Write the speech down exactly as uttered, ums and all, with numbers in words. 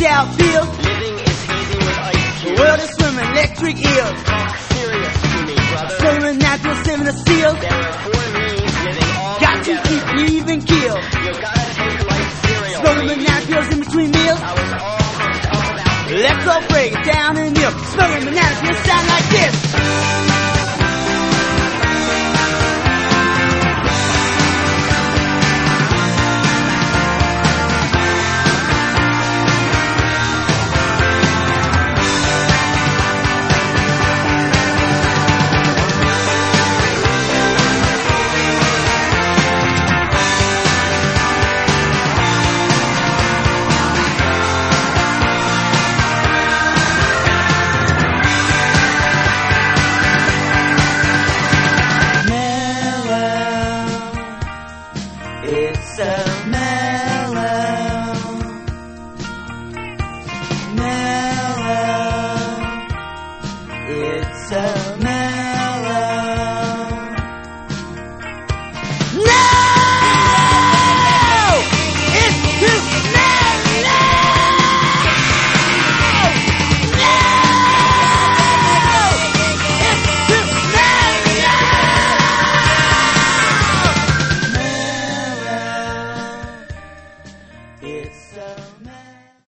out pills. Living is hazy with ice The cubes. world is swimming electric eels. Talk serious to me, brother. Swimming natural, saving the seals. There are four me's living all Got to together. keep me even keeled. You gotta take life cereal. Smoking bananas in between meals. I was all hooked up about Let's all break it down in milk. Smoking bananas sound like this.